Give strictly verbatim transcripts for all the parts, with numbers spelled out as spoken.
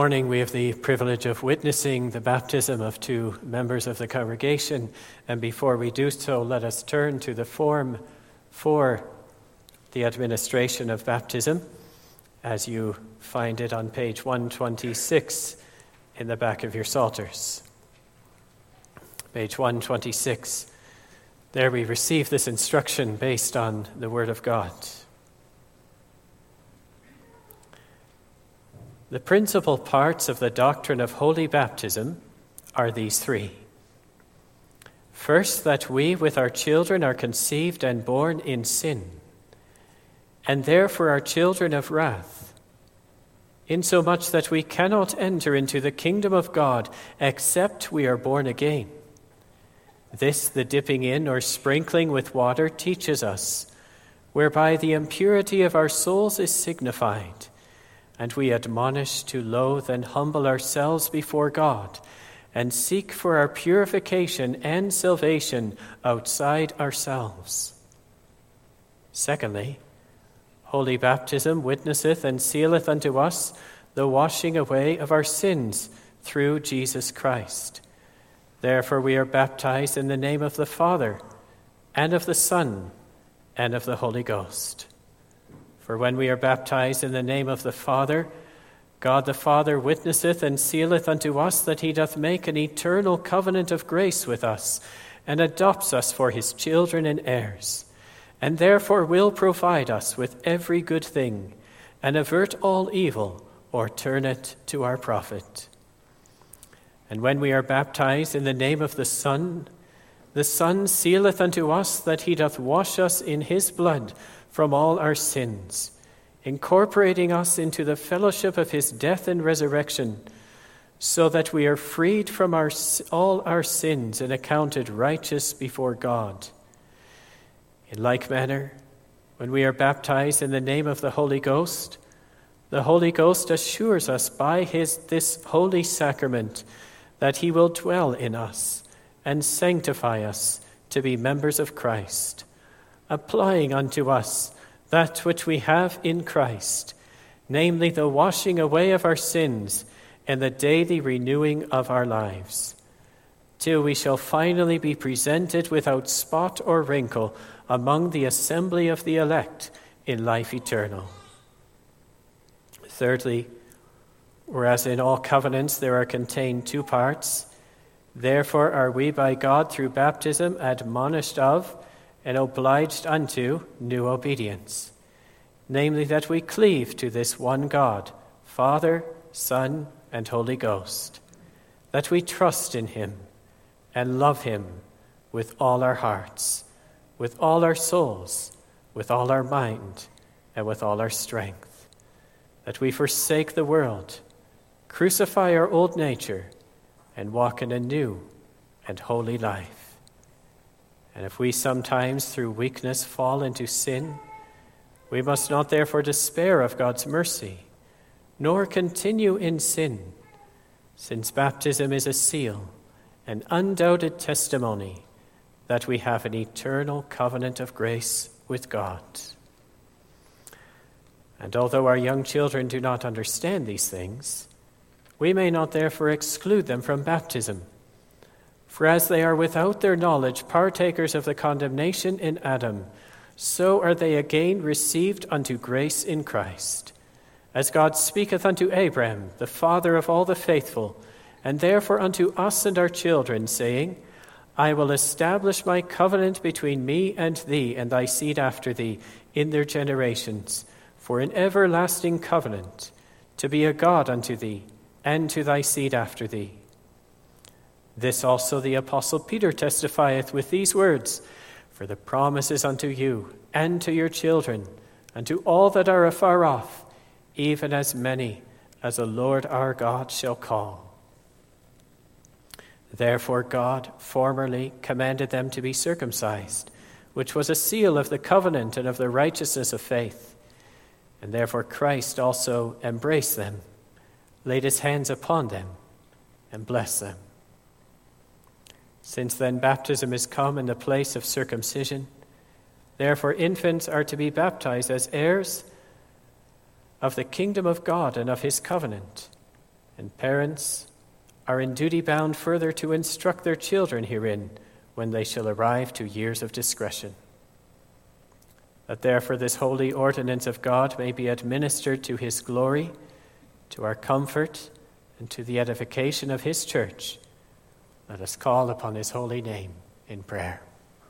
Morning, we have the privilege of witnessing the baptism of two members of the congregation, and before we do so, let us turn to the form for the administration of baptism, as you find it on page one twenty-six in the back of your psalters. Page one twenty-six. There we receive this instruction based on the Word of God. The principal parts of the doctrine of holy baptism are these three. First, that we with our children are conceived and born in sin, and therefore are children of wrath, insomuch that we cannot enter into the kingdom of God except we are born again. This the dipping in or sprinkling with water teaches us, whereby the impurity of our souls is signified, and we admonish to loathe and humble ourselves before God, and seek for our purification and salvation outside ourselves. Secondly, holy baptism witnesseth and sealeth unto us the washing away of our sins through Jesus Christ. Therefore we are baptized in the name of the Father, and of the Son, and of the Holy Ghost. For when we are baptized in the name of the Father, God the Father witnesseth and sealeth unto us that he doth make an eternal covenant of grace with us, and adopts us for his children and heirs, and therefore will provide us with every good thing, and avert all evil, or turn it to our profit. And when we are baptized in the name of the Son, the Son sealeth unto us that he doth wash us in his blood from all our sins, incorporating us into the fellowship of his death and resurrection, so that we are freed from our, all our sins and accounted righteous before God. In like manner, when we are baptized in the name of the Holy Ghost, the Holy Ghost assures us by his this holy sacrament that he will dwell in us and sanctify us to be members of Christ, applying unto us that which we have in Christ, namely the washing away of our sins and the daily renewing of our lives, till we shall finally be presented without spot or wrinkle among the assembly of the elect in life eternal. Thirdly, whereas in all covenants there are contained two parts, therefore are we by God through baptism admonished of and obliged unto new obedience, namely that we cleave to this one God, Father, Son, and Holy Ghost, that we trust in him and love him with all our hearts, with all our souls, with all our mind, and with all our strength, that we forsake the world, crucify our old nature, and walk in a new and holy life. And if we sometimes through weakness fall into sin, we must not therefore despair of God's mercy, nor continue in sin, since baptism is a seal, an undoubted testimony that we have an eternal covenant of grace with God. And although our young children do not understand these things, we may not therefore exclude them from baptism. For as they are without their knowledge partakers of the condemnation in Adam, so are they again received unto grace in Christ. As God speaketh unto Abraham, the father of all the faithful, and therefore unto us and our children, saying, I will establish my covenant between me and thee and thy seed after thee in their generations, for an everlasting covenant, to be a God unto thee, and to thy seed after thee. This also the Apostle Peter testifieth with these words, For the promise is unto you, and to your children, and to all that are afar off, even as many as the Lord our God shall call. Therefore God formerly commanded them to be circumcised, which was a seal of the covenant and of the righteousness of faith. And therefore Christ also embraced them, laid his hands upon them, and blessed them. Since then baptism is come in the place of circumcision, therefore infants are to be baptized as heirs of the kingdom of God and of his covenant, and parents are in duty bound further to instruct their children herein when they shall arrive to years of discretion. That therefore this holy ordinance of God may be administered to his glory, to our comfort, and to the edification of his church, let us call upon his holy name in prayer.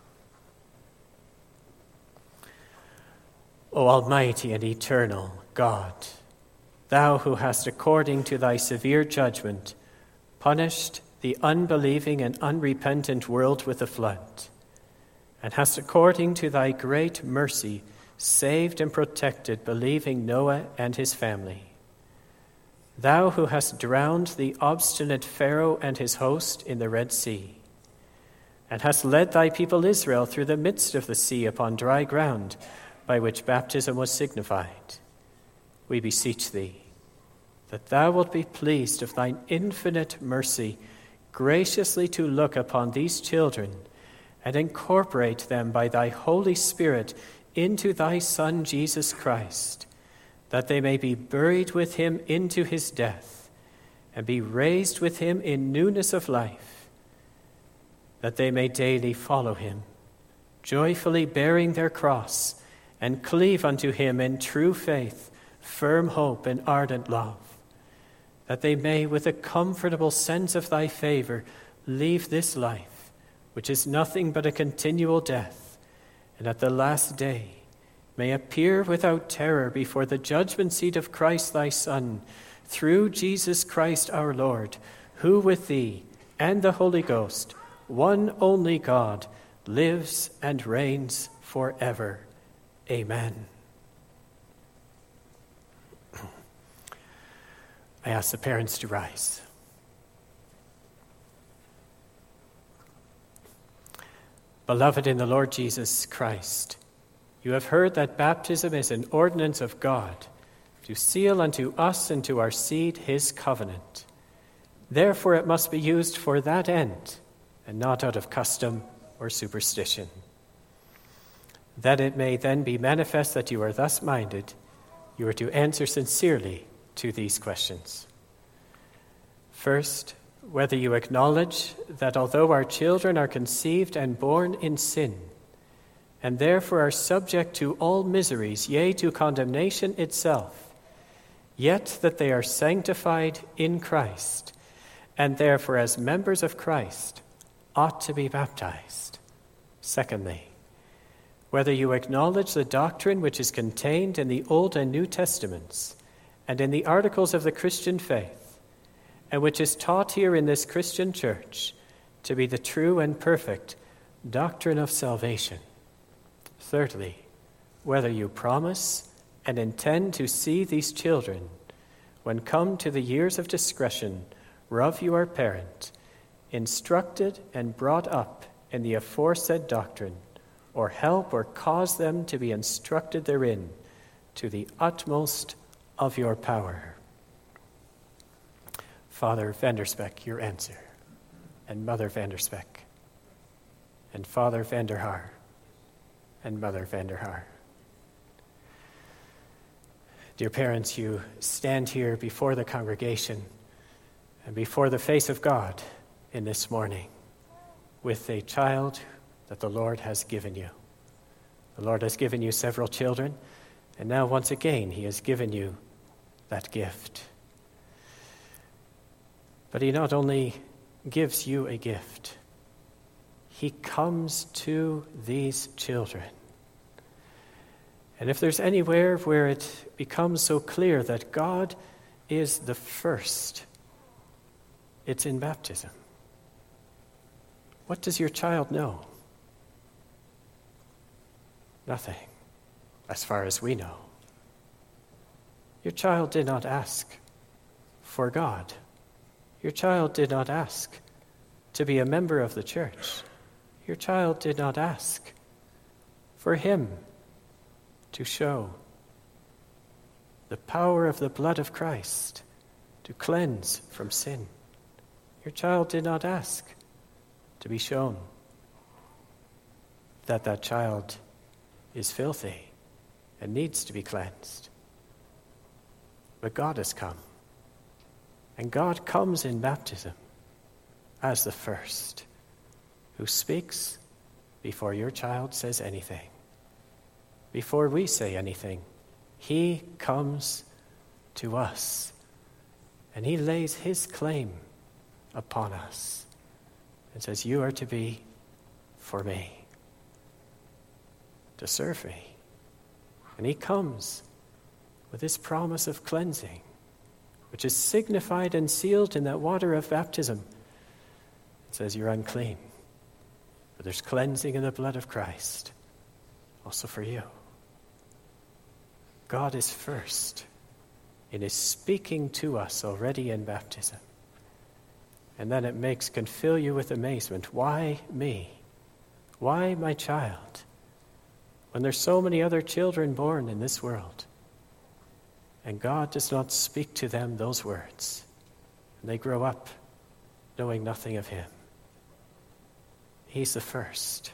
O Almighty and eternal God, thou who hast, according to thy severe judgment, punished the unbelieving and unrepentant world with a flood, and hast, according to thy great mercy, saved and protected believing Noah and his family. Thou who hast drowned the obstinate Pharaoh and his host in the Red Sea, and hast led thy people Israel through the midst of the sea upon dry ground, by which baptism was signified, we beseech thee that thou wilt be pleased of thine infinite mercy graciously to look upon these children and incorporate them by thy Holy Spirit into thy Son Jesus Christ, that they may be buried with him into his death and be raised with him in newness of life, that they may daily follow him, joyfully bearing their cross, and cleave unto him in true faith, firm hope, and ardent love, that they may, with a comfortable sense of thy favor, leave this life, which is nothing but a continual death, and at the last day may appear without terror before the judgment seat of Christ thy Son, through Jesus Christ our Lord, who with thee and the Holy Ghost, one only God, lives and reigns forever. Amen. I ask the parents to rise. Beloved in the Lord Jesus Christ, you have heard that baptism is an ordinance of God to seal unto us and to our seed his covenant. Therefore it must be used for that end, and not out of custom or superstition. That it may then be manifest that you are thus minded, you are to answer sincerely to these questions. First, whether you acknowledge that although our children are conceived and born in sin, and therefore are subject to all miseries, yea, to condemnation itself, yet that they are sanctified in Christ, and therefore as members of Christ ought to be baptized. Secondly, whether you acknowledge the doctrine which is contained in the Old and New Testaments and in the articles of the Christian faith, and which is taught here in this Christian church to be the true and perfect doctrine of salvation. Thirdly, whether you promise and intend to see these children, when come to the years of discretion, whereof you are parent, instructed and brought up in the aforesaid doctrine, or help or cause them to be instructed therein to the utmost of your power. Father Vanderspeck, your answer, and Mother Vanderspeck, and Father Vanderhaar, and Mother Vanderhaar. Dear parents, you stand here before the congregation and before the face of God in this morning with a child that the Lord has given you. The Lord has given you several children, and now once again he has given you that gift. But he not only gives you a gift, he comes to these children. And if there's anywhere where it becomes so clear that God is the first, it's in baptism. What does your child know? Nothing, as far as we know. Your child did not ask for God. Your child did not ask to be a member of the church. Your child did not ask for him to show the power of the blood of Christ to cleanse from sin. Your child did not ask to be shown that that child is filthy and needs to be cleansed. But God has come, And God comes in baptism as the first, who speaks before your child says anything. Before we say anything, he comes to us, and he lays his claim upon us and says, you are to be for me, to serve me. And he comes with his promise of cleansing, which is signified and sealed in that water of baptism. It says you're unclean, but there's cleansing in the blood of Christ, also for you. God is first in his speaking to us already in baptism. And then it makes, can fill you with amazement. Why me? Why my child? When there's so many other children born in this world, and God does not speak to them those words, and they grow up knowing nothing of him. He's the first.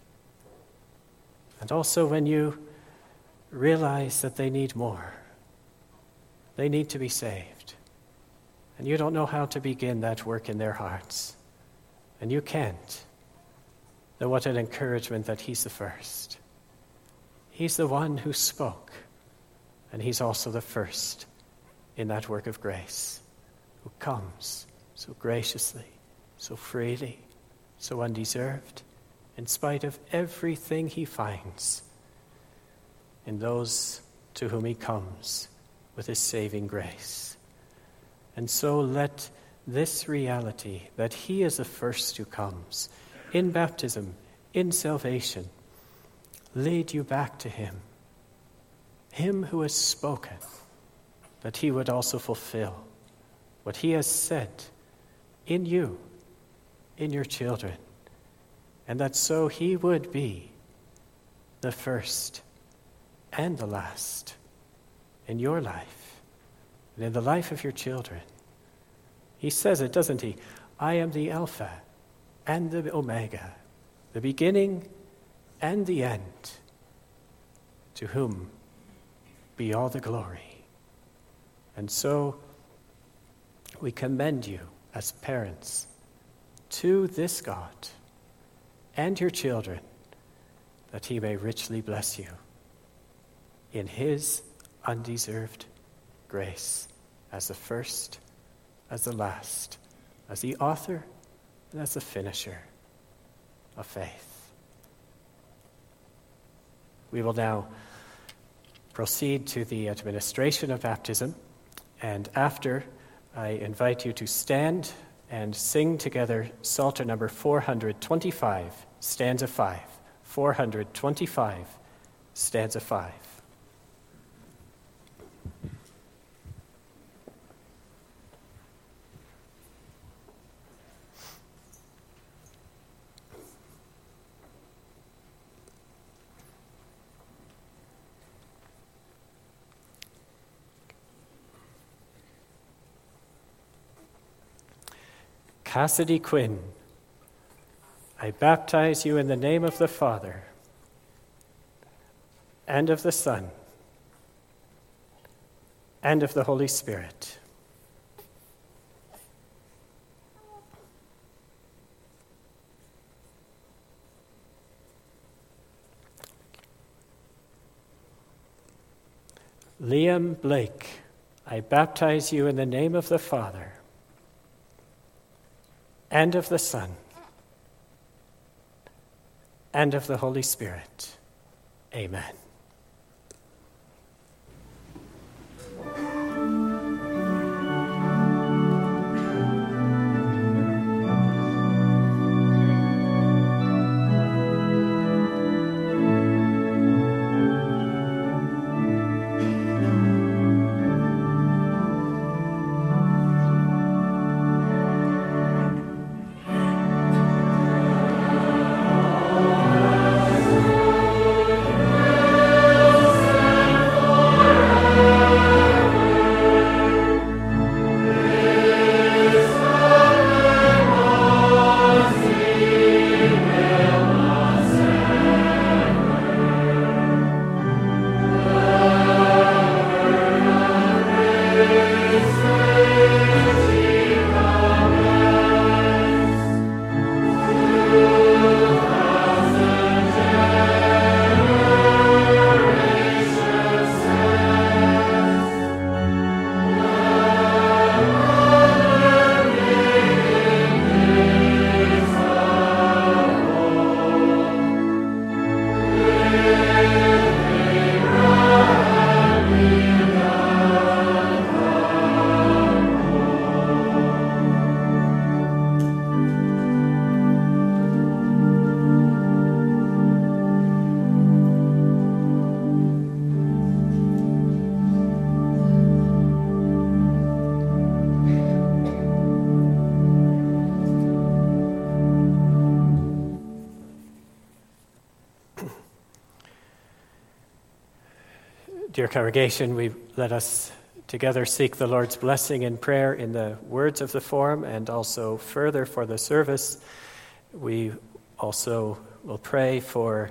And also when you realize that they need more, they need to be saved, and you don't know how to begin that work in their hearts, and you can't, then what an encouragement that he's the first. He's the one who spoke, and he's also the first in that work of grace, who comes so graciously, so freely, so undeserved, in spite of everything he finds in those to whom he comes with his saving grace. And so let this reality, that he is the first who comes, in baptism, in salvation, lead you back to him. Him who has spoken, that he would also fulfill what he has said in you, in your children, and that so he would be the first and the last in your life and in the life of your children. He says it, doesn't he? I am the Alpha and the Omega, the beginning and the end, to whom be all the glory. And so we commend you as parents to this God and your children, that he may richly bless you in his undeserved grace, as the first, as the last, as the author, and as the finisher of faith. We will now proceed to the administration of baptism, and after, I invite you to stand and sing together Psalter number four hundred twenty-five, stanza five. four hundred twenty-five, stanza five. Cassidy Quinn, I baptize you in the name of the Father, and of the Son, and of the Holy Spirit. Liam Blake, I baptize you in the name of the Father, and of the Son, and of the Holy Spirit. Amen. Amen. Dear congregation, we let us together seek the Lord's blessing in prayer in the words of the form and also further for the service. We also will pray for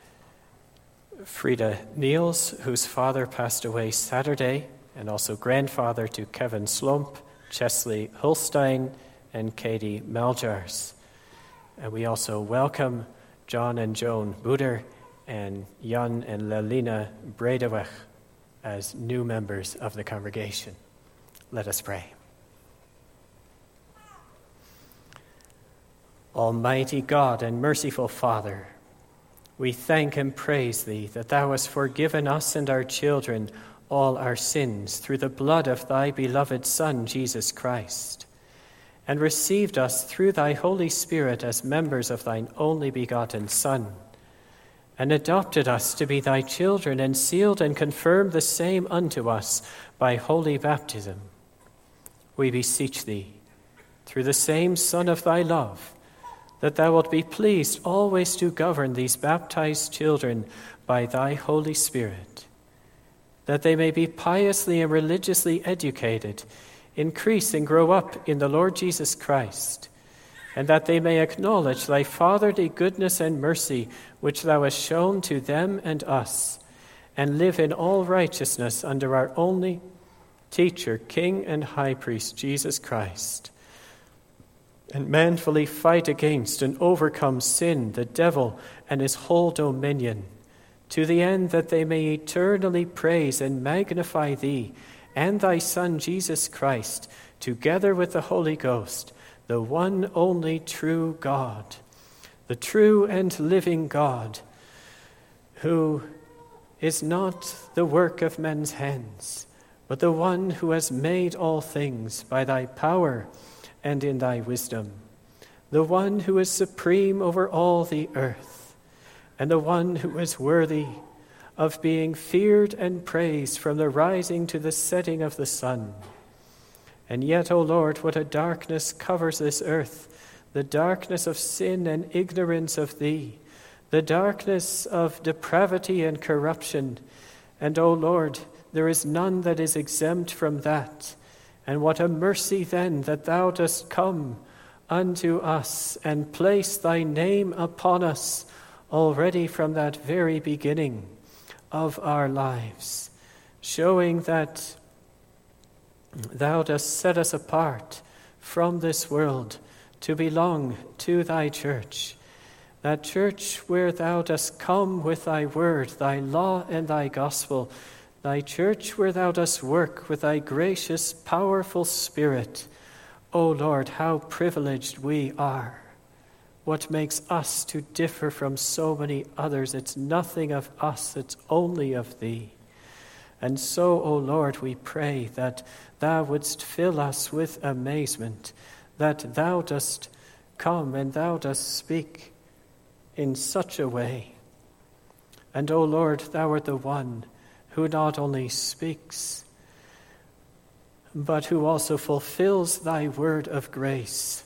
Frida Niels, whose father passed away Saturday, and also grandfather to Kevin Slump, Chesley Hulstein, and Katie Maljars. And we also welcome John and Joan Buder and Jan and Lelina Bredeweg as new members of the congregation. Let us pray. Almighty God and merciful Father, we thank and praise Thee that Thou hast forgiven us and our children all our sins through the blood of Thy beloved Son, Jesus Christ, and received us through Thy Holy Spirit as members of Thine only begotten Son, and adopted us to be Thy children, and sealed and confirmed the same unto us by holy baptism. We beseech Thee, through the same Son of Thy love, that Thou wilt be pleased always to govern these baptized children by Thy Holy Spirit, that they may be piously and religiously educated, increase and grow up in the Lord Jesus Christ, and that they may acknowledge Thy fatherly goodness and mercy, which Thou hast shown to them and us, and live in all righteousness under our only teacher, King and High Priest, Jesus Christ, and manfully fight against and overcome sin, the devil, and his whole dominion, to the end that they may eternally praise and magnify Thee and Thy Son, Jesus Christ, together with the Holy Ghost, the one only true God, the true and living God, who is not the work of men's hands, but the one who has made all things by Thy power and in Thy wisdom, the one who is supreme over all the earth, and the one who is worthy of being feared and praised from the rising to the setting of the sun. And yet, O Lord, what a darkness covers this earth, the darkness of sin and ignorance of Thee, the darkness of depravity and corruption. And, O Lord, there is none that is exempt from that. And what a mercy then that Thou dost come unto us and place Thy name upon us already from that very beginning of our lives, showing that Thou dost set us apart from this world to belong to Thy church, that church where Thou dost come with Thy word, Thy law, and Thy gospel, Thy church where Thou dost work with Thy gracious, powerful Spirit. O Lord, how privileged we are. What makes us to differ from so many others? It's nothing of us, it's only of Thee. And so, O Lord, we pray that Thou wouldst fill us with amazement, that Thou dost come and Thou dost speak in such a way. And, O Lord, Thou art the one who not only speaks, but who also fulfills Thy word of grace,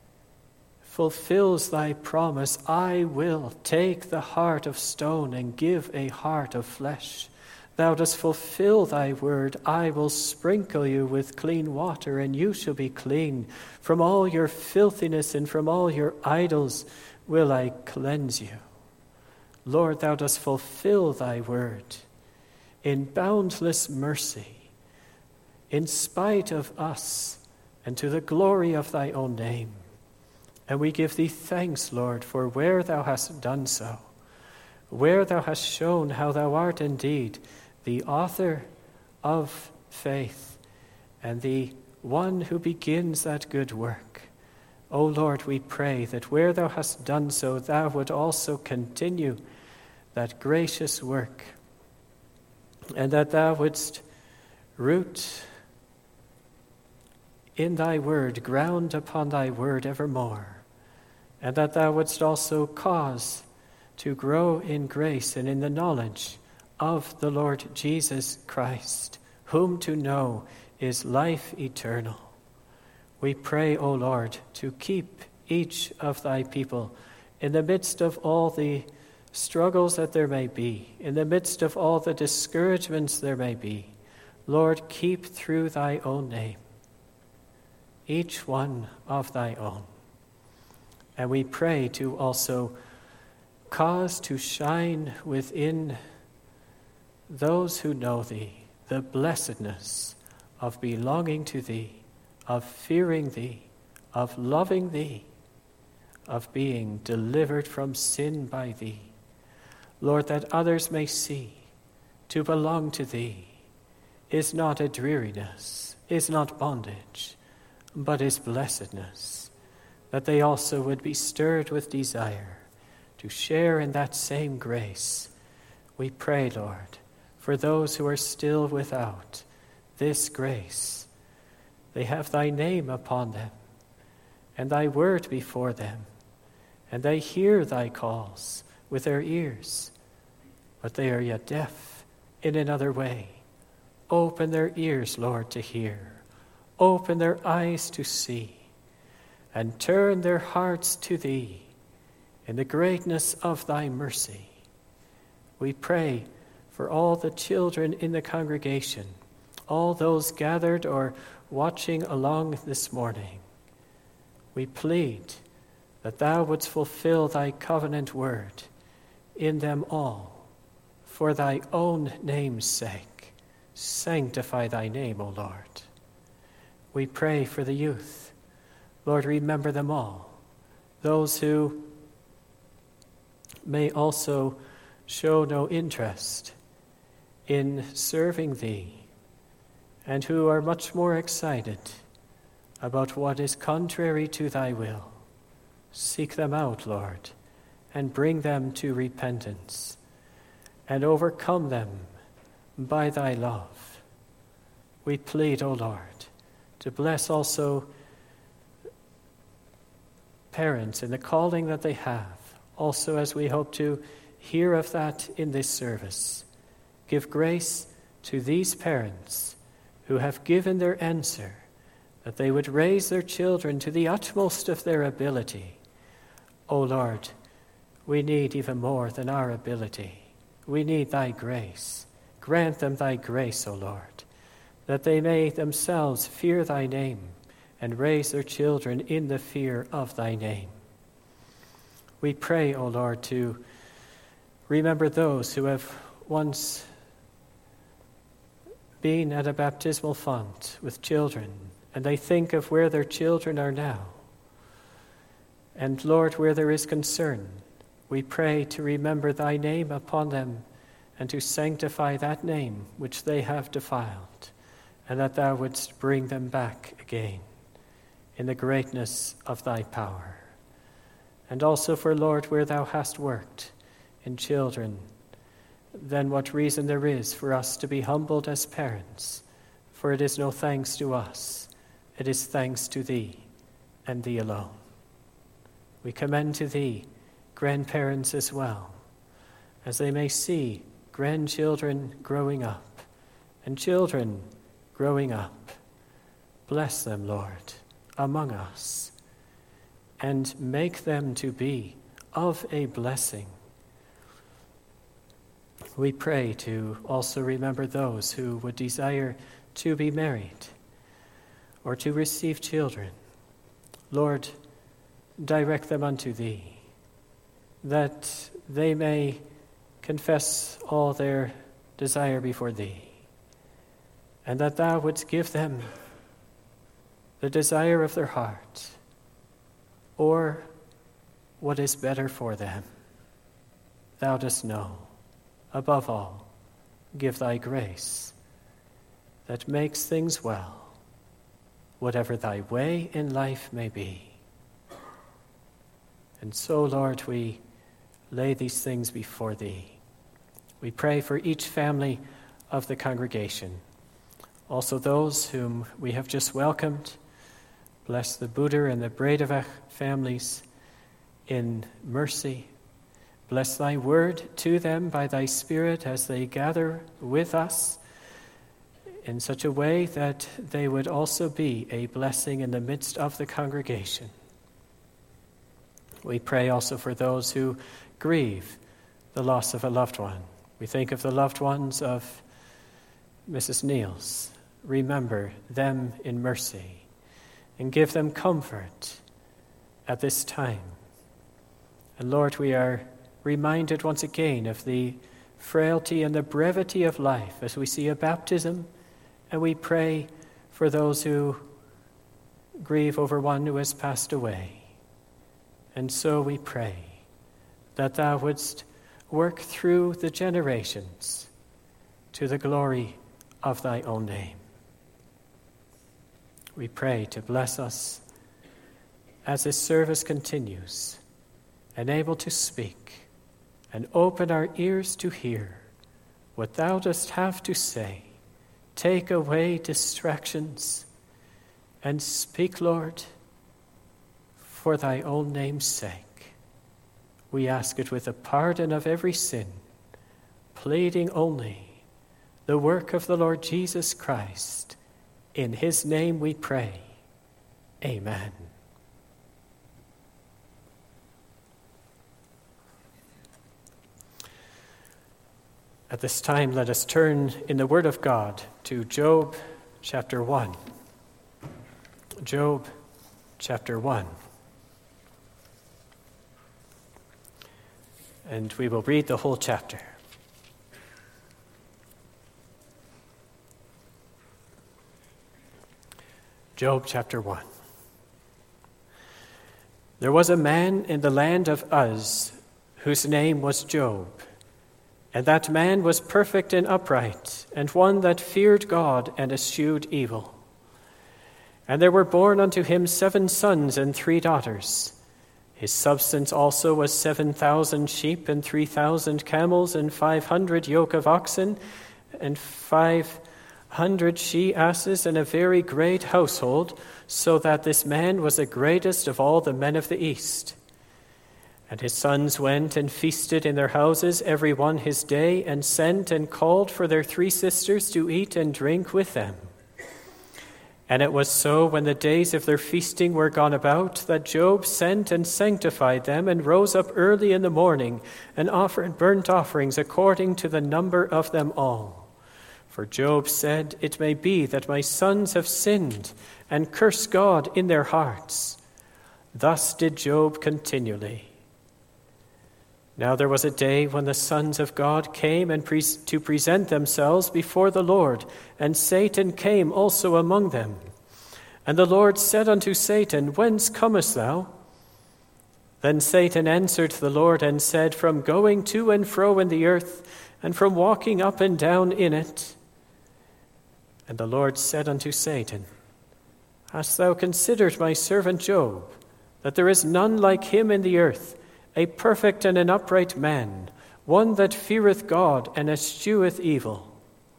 fulfills Thy promise, I will take the heart of stone and give a heart of flesh. Thou dost fulfill Thy word, I will sprinkle you with clean water, and you shall be clean. From all your filthiness and from all your idols will I cleanse you. Lord, Thou dost fulfill Thy word in boundless mercy, in spite of us, and to the glory of Thy own name. And we give Thee thanks, Lord, for where Thou hast done so, where Thou hast shown how Thou art indeed the author of faith and the one who begins that good work. O Lord, we pray that where Thou hast done so, Thou would also continue that gracious work, and that Thou wouldst root in Thy word, ground upon Thy word evermore, and that Thou wouldst also cause to grow in grace and in the knowledge of the Lord Jesus Christ, whom to know is life eternal. We pray, O Lord, to keep each of Thy people in the midst of all the struggles that there may be, in the midst of all the discouragements there may be, Lord, keep through thy own name each one of thy own. And we pray to also cause to shine within those who know thee the blessedness of belonging to thee, of fearing thee, of loving thee, of being delivered from sin by thee. Lord, that others may see to belong to thee is not a dreariness, is not bondage, but is blessedness, that they also would be stirred with desire to share in that same grace. We pray, Lord, for those who are still without this grace. They have thy name upon them, and thy word before them, and they hear thy calls with their ears, but they are yet deaf in another way. Open their ears, Lord, to hear. Open their eyes to see, and turn their hearts to thee in the greatness of thy mercy. We pray for all the children in the congregation, all those gathered or watching along this morning. We plead that thou wouldst fulfill thy covenant word in them all, for thy own name's sake. Sanctify thy name, O Lord. We pray for the youth. Lord, remember them all, those who may also show no interest in serving thee, and who are much more excited about what is contrary to thy will. Seek them out, Lord, and bring them to repentance, and overcome them by thy love. We plead, O Lord, to bless also parents in the calling that they have, also as we hope to hear of that in this service. Give grace to these parents who have given their answer, that they would raise their children to the utmost of their ability. O Lord, we need even more than our ability. We need thy grace. Grant them thy grace, O Lord, that they may themselves fear thy name and raise their children in the fear of thy name. We pray, O Lord, to remember those who have once been at a baptismal font with children, and they think of where their children are now. And Lord, where there is concern, we pray to remember thy name upon them and to sanctify that name which they have defiled, and that thou wouldst bring them back again in the greatness of thy power. And also for, Lord, where thou hast worked in children, then what reason there is for us to be humbled as parents, for it is no thanks to us, it is thanks to thee and thee alone. We commend to thee grandparents as well, as they may see grandchildren growing up and children growing up. Bless them, Lord, among us, and make them to be of a blessing. We pray to also remember those who would desire to be married or to receive children. Lord, direct them unto thee, that they may confess all their desire before thee, and that thou wouldst give them the desire of their heart, or what is better for them. Thou dost know. Above all, give thy grace that makes things well, whatever thy way in life may be. And so, Lord, we lay these things before thee. We pray for each family of the congregation, also those whom we have just welcomed. Bless the Buder and the Bredevach families in mercy. Bless thy word to them by thy Spirit as they gather with us in such a way that they would also be a blessing in the midst of the congregation. We pray also for those who grieve the loss of a loved one. We think of the loved ones of Missus Niels. Remember them in mercy and give them comfort at this time. And Lord, we are reminded once again of the frailty and the brevity of life as we see a baptism, and we pray for those who grieve over one who has passed away. And so we pray that thou wouldst work through the generations to the glory of thy own name. We pray to bless us as this service continues, and able to speak and open our ears to hear what thou dost have to say. Take away distractions and speak, Lord, for thy own name's sake. We ask it with the pardon of every sin, pleading only the work of the Lord Jesus Christ. In his name we pray. Amen. At this time, let us turn in the Word of God to Job chapter one. Job chapter one. And we will read the whole chapter. Job chapter one. There was a man in the land of Uz whose name was Job. And that man was perfect and upright, and one that feared God and eschewed evil. And there were born unto him seven sons and three daughters. His substance also was seven thousand sheep and three thousand camels and five hundred yoke of oxen and five hundred she-asses and a very great household, so that this man was the greatest of all the men of the east. And his sons went and feasted in their houses, every one his day, and sent and called for their three sisters to eat and drink with them. And it was so, when the days of their feasting were gone about, that Job sent and sanctified them, and rose up early in the morning, and offered burnt offerings according to the number of them all. For Job said, It may be that my sons have sinned, and cursed God in their hearts. Thus did Job continually. Now there was a day when the sons of God came and pre- to present themselves before the Lord, and Satan came also among them. And the Lord said unto Satan, Whence comest thou? Then Satan answered the Lord and said, From going to and fro in the earth, and from walking up and down in it. And the Lord said unto Satan, Hast thou considered my servant Job, that there is none like him in the earth, a perfect and an upright man, one that feareth God and escheweth evil?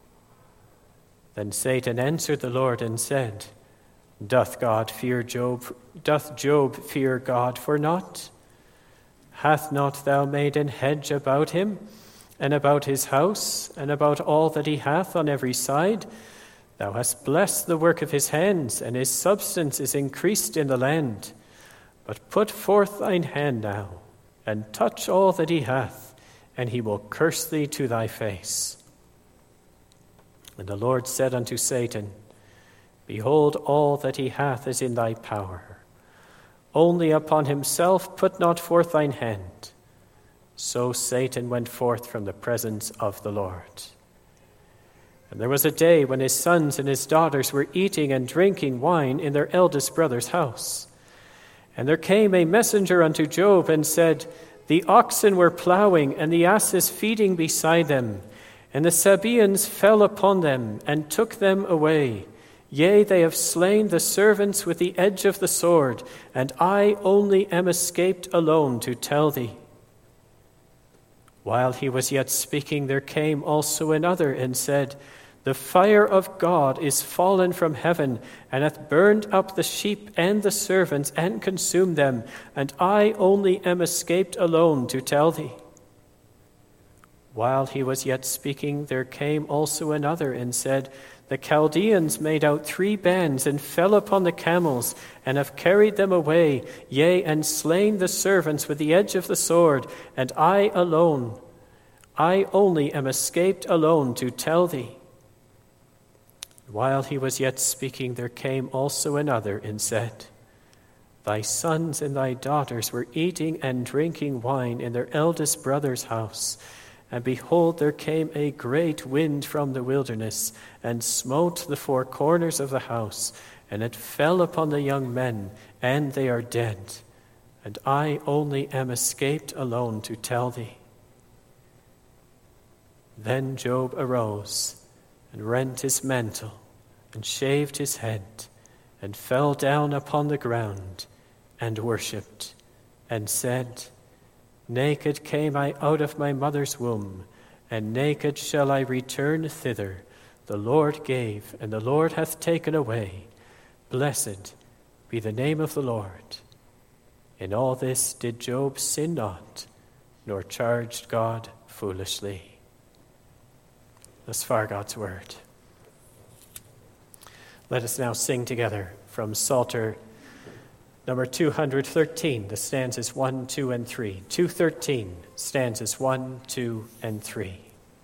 Then Satan answered the Lord and said, Doth God fear Job? Doth Job fear God for naught? Hath not thou made an hedge about him, and about his house, and about all that he hath on every side? Thou hast blessed the work of his hands, and his substance is increased in the land. But put forth thine hand now, and touch all that he hath, and he will curse thee to thy face. And the Lord said unto Satan, Behold, all that he hath is in thy power. Only upon himself put not forth thine hand. So Satan went forth from the presence of the Lord. And there was a day when his sons and his daughters were eating and drinking wine in their eldest brother's house. And there came a messenger unto Job and said, The oxen were plowing, and the asses feeding beside them. And the Sabaeans fell upon them, and took them away. Yea, they have slain the servants with the edge of the sword, and I only am escaped alone to tell thee. While he was yet speaking, there came also another, and said, The fire of God is fallen from heaven, and hath burned up the sheep and the servants, and consumed them, and I only am escaped alone to tell thee. While he was yet speaking, there came also another, and said, The Chaldeans made out three bands, and fell upon the camels, and have carried them away, yea, and slain the servants with the edge of the sword, and I alone I only am escaped alone to tell thee. While he was yet speaking, there came also another and said, Thy sons and thy daughters were eating and drinking wine in their eldest brother's house. And behold, there came a great wind from the wilderness, and smote the four corners of the house, and it fell upon the young men, and they are dead. And I only am escaped alone to tell thee. Then Job arose, and rent his mantle, and shaved his head, and fell down upon the ground, and worshipped, and said, Naked came I out of my mother's womb, and naked shall I return thither. The Lord gave, and the Lord hath taken away. Blessed be the name of the Lord. In all this did Job sin not, nor charged God foolishly. Thus far God's word. Let us now sing together from Psalter number two hundred thirteen, the stanzas one, two, and three. two thirteen, stanzas one, two, and three.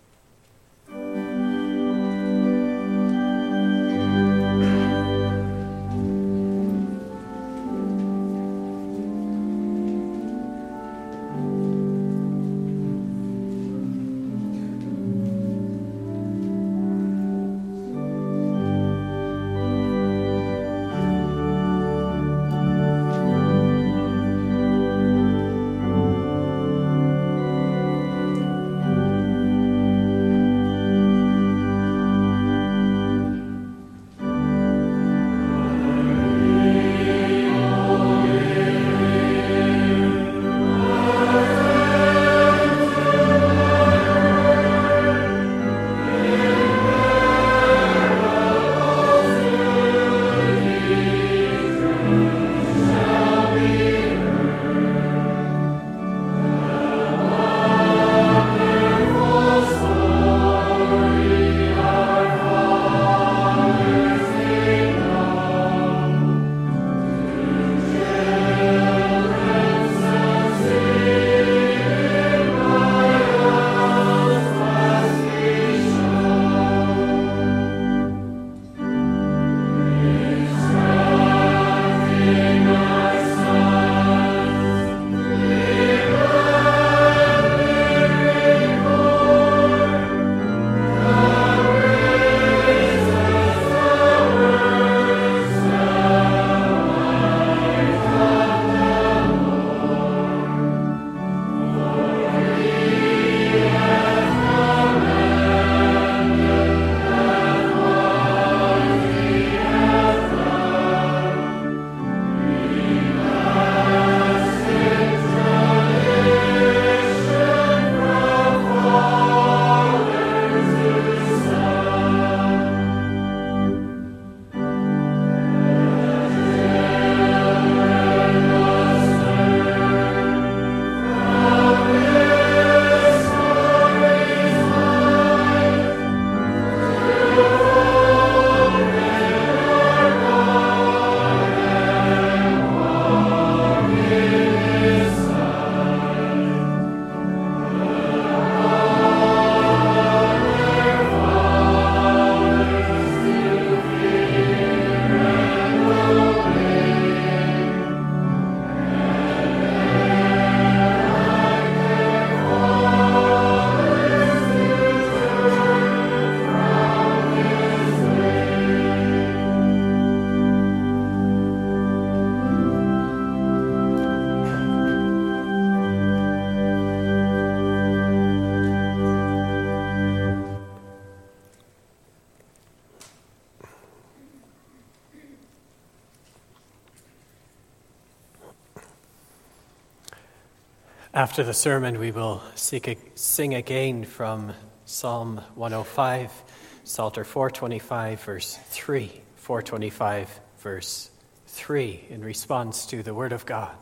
After the sermon, we will seek a, sing again from Psalm one oh five, Psalter four twenty-five, verse three, four twenty-five, verse three, in response to the Word of God.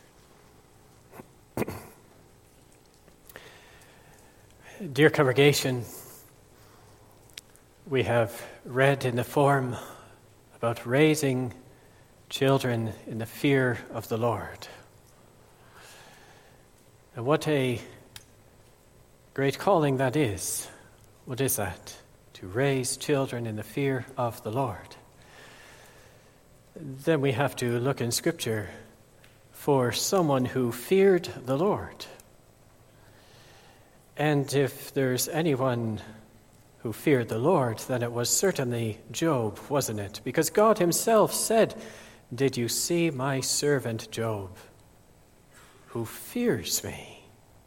Dear congregation, we have read in the form about raising children in the fear of the Lord. And what a Great calling that is. What is that? To raise children in the fear of the Lord. Then we have to look in Scripture for someone who feared the Lord. And if there's anyone who feared the Lord, then it was certainly Job, wasn't it? Because God himself said, "Did you see my servant Job, who fears me?"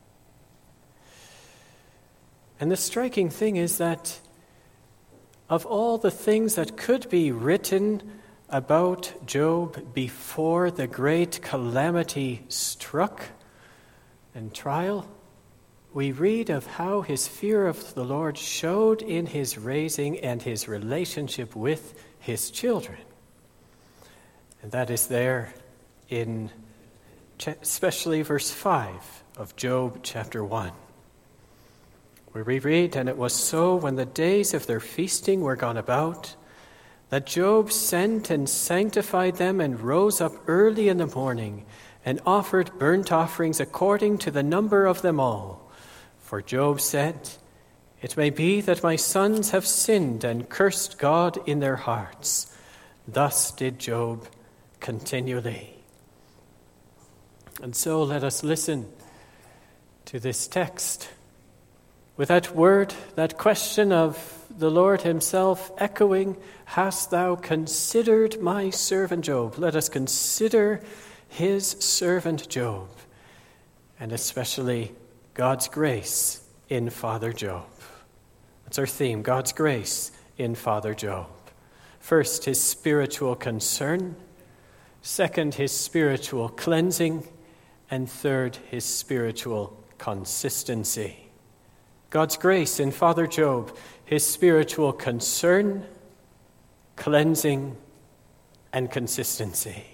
And the striking thing is that of all the things that could be written about Job before the great calamity struck and trial, we read of how his fear of the Lord showed in his raising and his relationship with his children. And that is there in especially verse five of Job chapter one, where we read, "And it was so when the days of their feasting were gone about, that Job sent and sanctified them and rose up early in the morning and offered burnt offerings according to the number of them all. For Job said, 'It may be that my sons have sinned and cursed God in their hearts.' Thus did Job continually." And so let us listen to this text with that word, that question of the Lord himself echoing, "Hast thou considered my servant Job?" Let us consider his servant Job, and especially God's grace in Father Job. That's our theme, God's grace in Father Job. First, his spiritual concern. Second, his spiritual cleansing. And third, his spiritual consistency. God's grace in Father Job, his spiritual concern, cleansing, and consistency.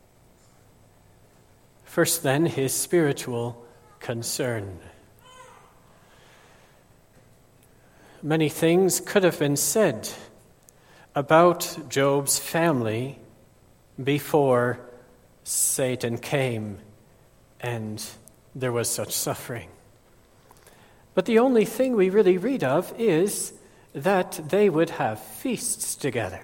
First, then, his spiritual concern. Many things could have been said about Job's family before Satan came and there was such suffering. But the only thing we really read of is that they would have feasts together.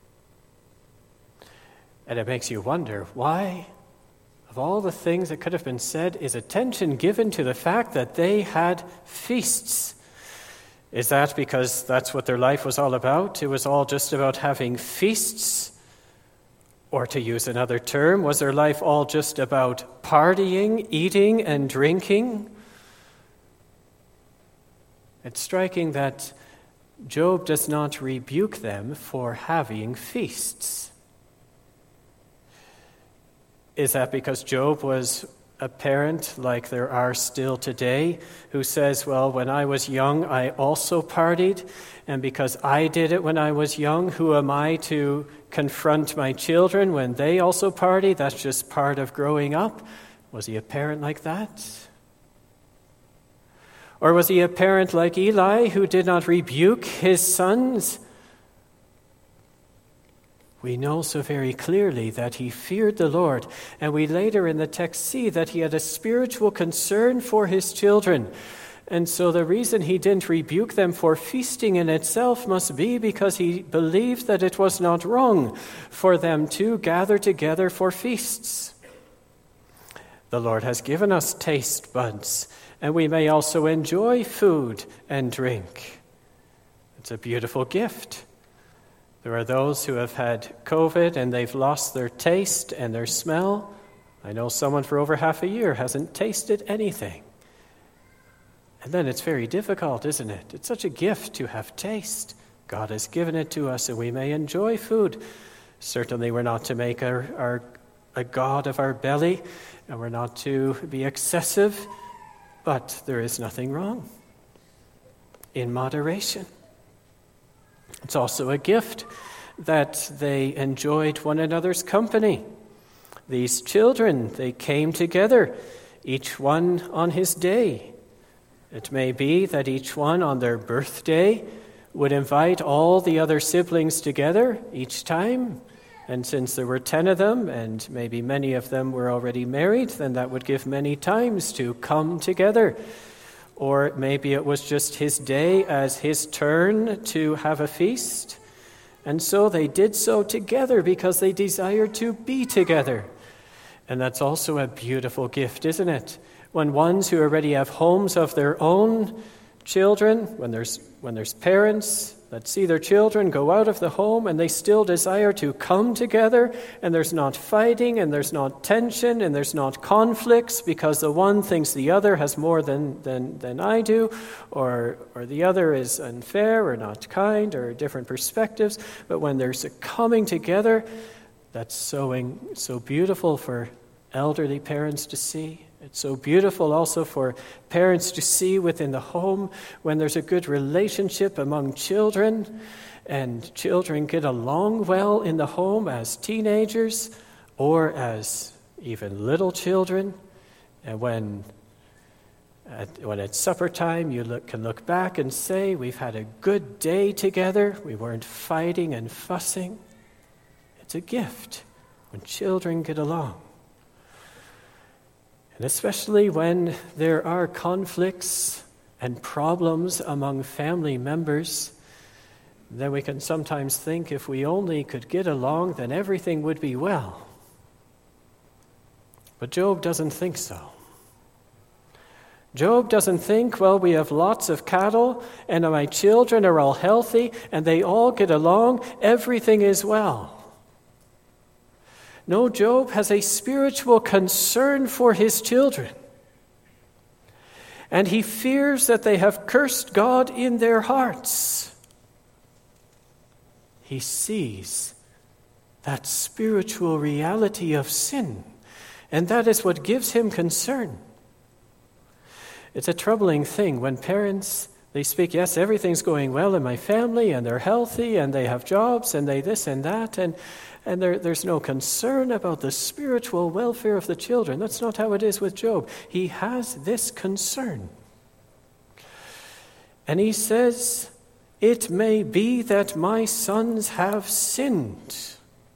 And it makes you wonder, why, of all the things that could have been said, is attention given to the fact that they had feasts? Is that because that's what their life was all about? It was all just about having feasts? Or to use another term, was their life all just about partying, eating, and drinking? It's striking that Job does not rebuke them for having feasts. Is that because Job was a parent like there are still today who says, well, when I was young, I also partied, and because I did it when I was young, who am I to confront my children when they also party? That's just part of growing up. Was he a parent like that? Or was he a parent like Eli who did not rebuke his sons? We know so very clearly that he feared the Lord, and we later in the text see that he had a spiritual concern for his children. And so the reason he didn't rebuke them for feasting in itself must be because he believed that it was not wrong for them to gather together for feasts. The Lord has given us taste buds, and we may also enjoy food and drink. It's a beautiful gift. There are those who have had COVID and they've lost their taste and their smell. I know someone for over half a year hasn't tasted anything. And then it's very difficult, isn't it? It's such a gift to have taste. God has given it to us and we may enjoy food. Certainly we're not to make our, our, a god of our belly, and we're not to be excessive, but there is nothing wrong in moderation. It's also a gift that they enjoyed one another's company. These children, they came together, each one on his day. It may be that each one on their birthday would invite all the other siblings together each time. And since there were ten of them, and maybe many of them were already married, then that would give many times to come together. or maybe it was just his day as his turn to have a feast. And so they did so together because they desired to be together. And that's also a beautiful gift, isn't it? When ones who already have homes of their own, children, when there's when there's parents that see their children go out of the home and they still desire to come together, and there's not fighting and there's not tension and there's not conflicts because the one thinks the other has more than than, than I do, or or the other is unfair or not kind or different perspectives. But when there's a coming together, that's so, so beautiful for elderly parents to see. It's so beautiful also for parents to see within the home when there's a good relationship among children, and children get along well in the home as teenagers or as even little children. And when at, when it's supper time, you look, can look back and say, we've had a good day together. We weren't fighting and fussing. It's a gift when children get along. And especially when there are conflicts and problems among family members, then we can sometimes think if we only could get along, then everything would be well. But Job doesn't think so. Job doesn't think, well, we have lots of cattle, and my children are all healthy, and they all get along, everything is well. No, Job has a spiritual concern for his children. And he fears that they have cursed God in their hearts. He sees that spiritual reality of sin, and that is what gives him concern. It's a troubling thing when parents, they speak, yes, everything's going well in my family, and they're healthy, and they have jobs, and they this and that, and And there, there's no concern about the spiritual welfare of the children. That's not how it is with Job. He has this concern. And he says, it may be that my sons have sinned.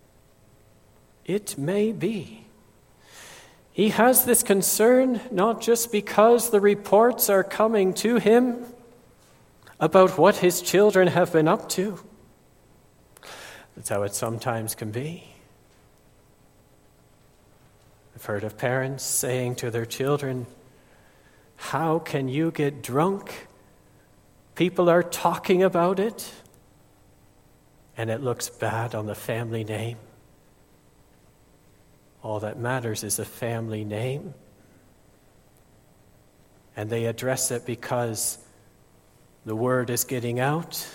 It may be. He has this concern not just because the reports are coming to him about what his children have been up to. That's how it sometimes can be. I've heard of parents saying to their children, how can you get drunk? People are talking about it, and it looks bad on the family name. All that matters is a family name. And they address it because the word is getting out.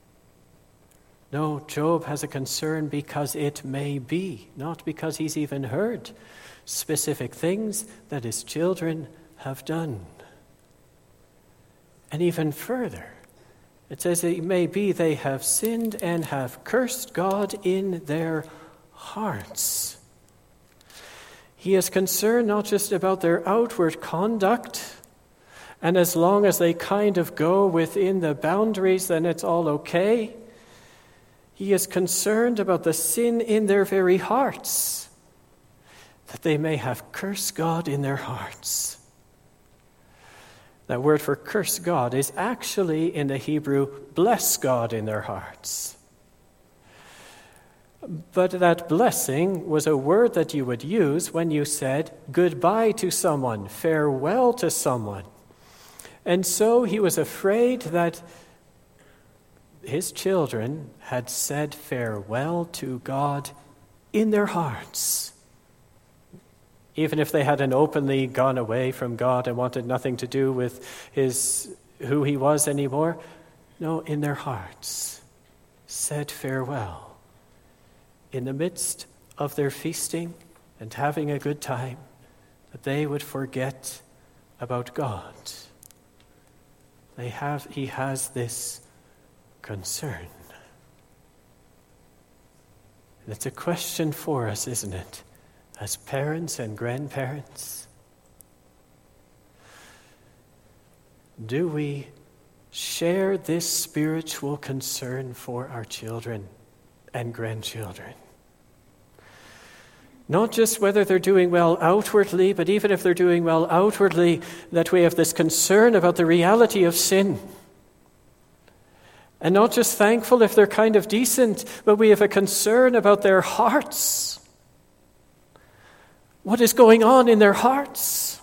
No, Job has a concern because it may be, not because he's even heard specific things that his children have done. And even further, it says it may be they have sinned and have cursed God in their hearts. He is concerned not just about their outward conduct, and as long as they kind of go within the boundaries, then it's all okay. He is concerned about the sin in their very hearts, that they may have cursed God in their hearts. That word for curse God is actually in the Hebrew, bless God in their hearts. But that blessing was a word that you would use when you said goodbye to someone, farewell to someone. And so he was afraid that his children had said farewell to God in their hearts. Even if they hadn't openly gone away from God and wanted nothing to do with his who he was anymore. No, in their hearts, said farewell. In the midst of their feasting and having a good time, that they would forget about God. They have, he has this concern. And it's a question for us, isn't it? As parents and grandparents, do we share this spiritual concern for our children and grandchildren? Not just whether they're doing well outwardly, but even if they're doing well outwardly, that we have this concern about the reality of sin. And not just thankful if they're kind of decent, but we have a concern about their hearts. What is going on in their hearts?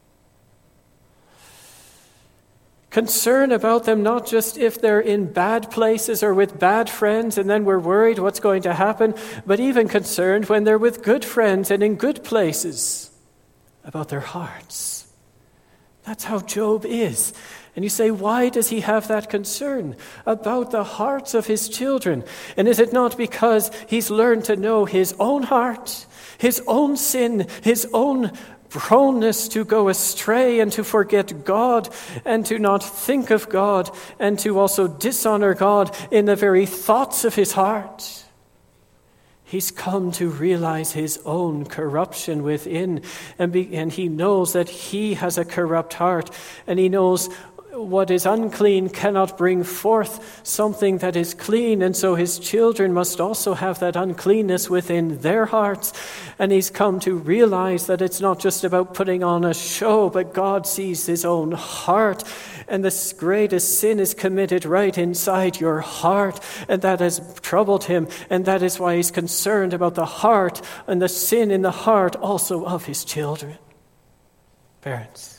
Concern about them not just if they're in bad places or with bad friends and then we're worried what's going to happen, but even concerned when they're with good friends and in good places about their hearts. That's how Job is. And you say, why does he have that concern about the hearts of his children? And is it not because he's learned to know his own heart, his own sin, his own proneness to go astray and to forget God and to not think of God and to also dishonor God in the very thoughts of his heart? He's come to realize his own corruption within, and, be, and he knows that he has a corrupt heart, and he knows what is unclean cannot bring forth something that is clean, and so his children must also have that uncleanness within their hearts. And he's come to realize that it's not just about putting on a show, but God sees his own heart, and the greatest sin is committed right inside your heart, and that has troubled him, and that is why he's concerned about the heart and the sin in the heart also of his children. Parents,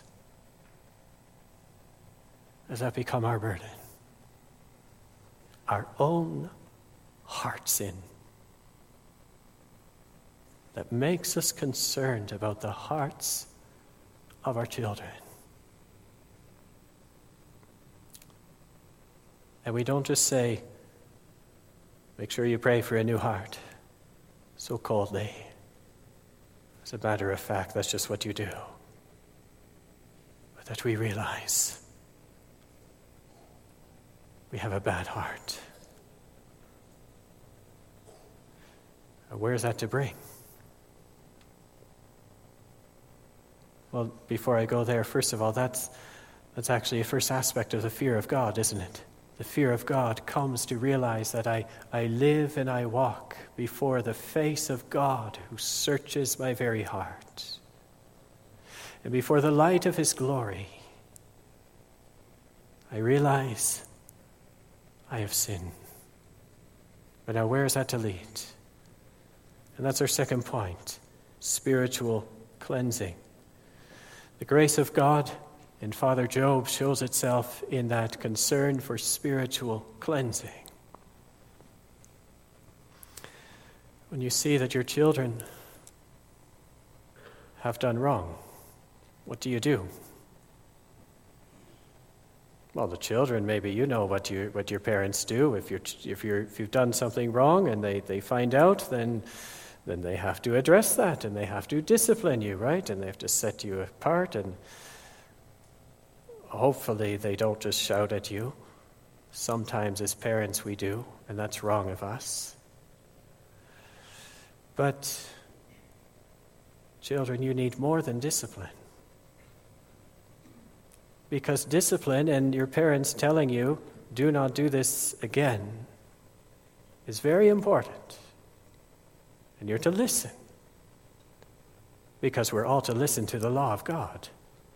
does that become our burden? Our own heart sin that makes us concerned about the hearts of our children. And we don't just say, make sure you pray for a new heart, so coldly. As a matter of fact, that's just what you do. But that we realize we have a bad heart. Where is that to bring? Well, before I go there, first of all, that's that's actually a first aspect of the fear of God, isn't it? The fear of God comes to realize that I, I live and I walk before the face of God who searches my very heart. And before the light of his glory, I realize I have sinned. But now where is that to lead? And that's our second point, spiritual cleansing. The grace of God in Father Job shows itself in that concern for spiritual cleansing. When you see that your children have done wrong, what do you do? Well, the children, maybe you know what you what your parents do. If you're if you're if you've done something wrong and they, they find out, then then they have to address that and they have to discipline you, right? And they have to set you apart, and hopefully they don't just shout at you. Sometimes as parents we do, and that's wrong of us. But children, you need more than discipline. Because discipline and your parents telling you, do not do this again, is very important. And you're to listen. Because we're all to listen to the law of God.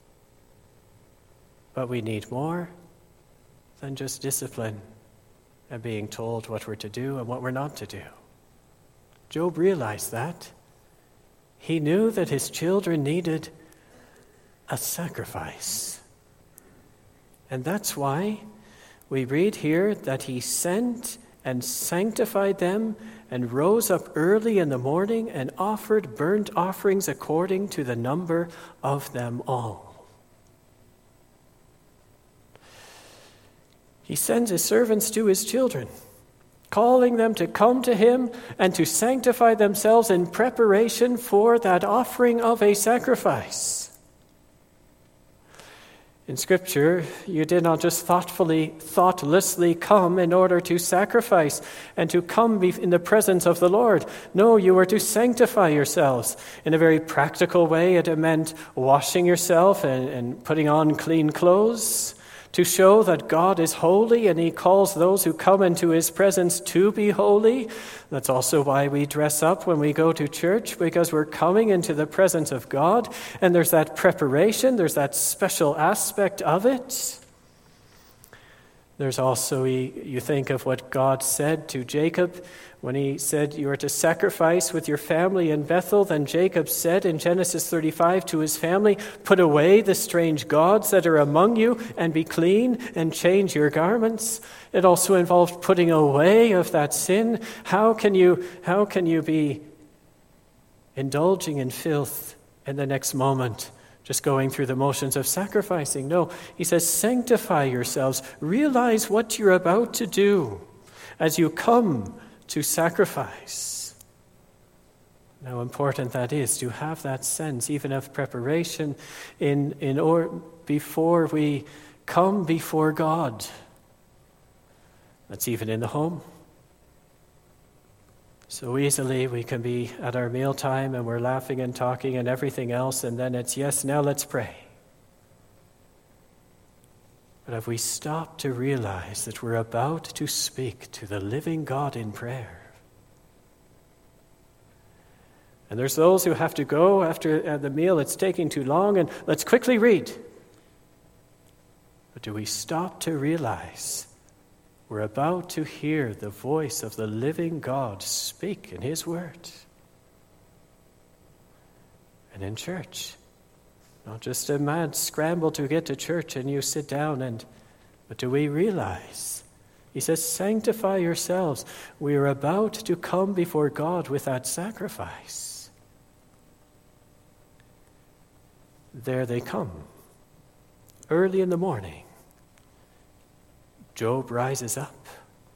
But we need more than just discipline and being told what we're to do and what we're not to do. Job realized that. He knew that his children needed a sacrifice. And that's why we read here that he sent and sanctified them and rose up early in the morning and offered burnt offerings according to the number of them all. He sends his servants to his children, calling them to come to him and to sanctify themselves in preparation for that offering of a sacrifice. In Scripture, you did not just thoughtfully, thoughtlessly come in order to sacrifice and to come in the presence of the Lord. No, you were to sanctify yourselves. In a very practical way, it meant washing yourself and, and putting on clean clothes, to show that God is holy and he calls those who come into his presence to be holy. That's also why we dress up when we go to church, because we're coming into the presence of God, and there's that preparation, there's that special aspect of it. There's also, you think of what God said to Jacob when he said you are to sacrifice with your family in Bethel. Then Jacob said in Genesis thirty-five to his family, "Put away the strange gods that are among you and be clean and change your garments." It also involved putting away of that sin. How can you, how can you be indulging in filth in the next moment, just going through the motions of sacrificing? No, he says, sanctify yourselves. Realize what you're about to do as you come to sacrifice. How important that is, to have that sense even of preparation in, in or before we come before God. That's even in the home. So easily we can be at our mealtime and we're laughing and talking and everything else, and then it's, yes, now let's pray. But have we stopped to realize that we're about to speak to the living God in prayer? And there's those who have to go after the meal, it's taking too long, and let's quickly read. But do we stop to realize we're about to hear the voice of the living God speak in his word? And in church, not just a mad scramble to get to church and you sit down, and but do we realize? He says, sanctify yourselves. We are about to come before God with that sacrifice. There they come. Early in the morning, Job rises up.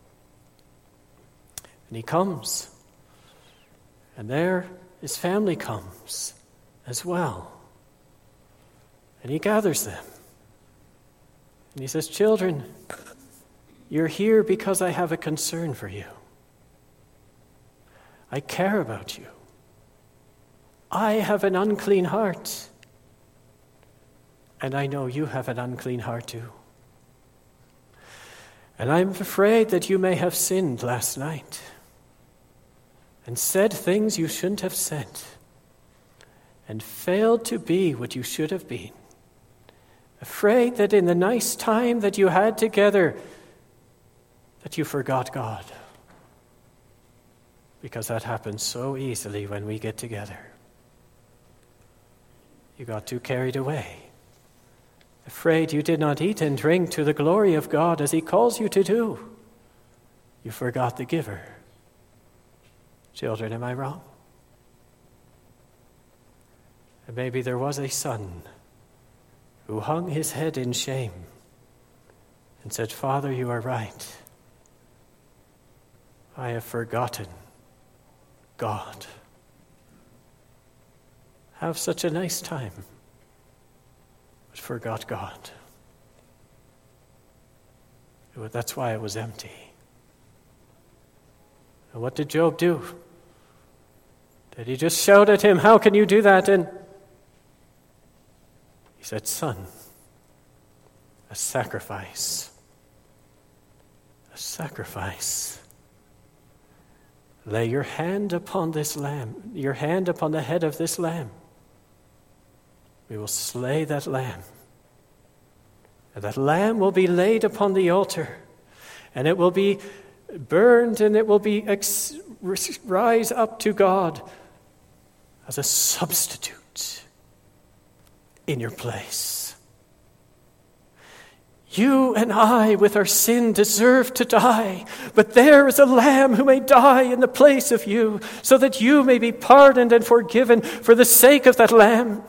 And he comes. And there his family comes as well. And he gathers them. And he says, children, you're here because I have a concern for you. I care about you. I have an unclean heart. And I know you have an unclean heart too. And I'm afraid that you may have sinned last night and said things you shouldn't have said and failed to be what you should have been. Afraid that in the nice time that you had together, that you forgot God. Because that happens so easily when we get together. You got too carried away. Afraid you did not eat and drink to the glory of God as he calls you to do. You forgot the giver. Children, am I wrong? And maybe there was a son who hung his head in shame and said, Father, you are right. I have forgotten God. Have such a nice time, but forgot God. That's why it was empty. And what did Job do? Did he just shout at him, how can you do that? And he said, son, a sacrifice. A sacrifice. Lay your hand upon this lamb, your hand upon the head of this lamb. We will slay that lamb. And that lamb will be laid upon the altar. And it will be burned, and it will be ex- rise up to God as a substitute in your place. You and I, with our sin, deserve to die, but there is a lamb who may die in the place of you, so that you may be pardoned and forgiven for the sake of that lamb.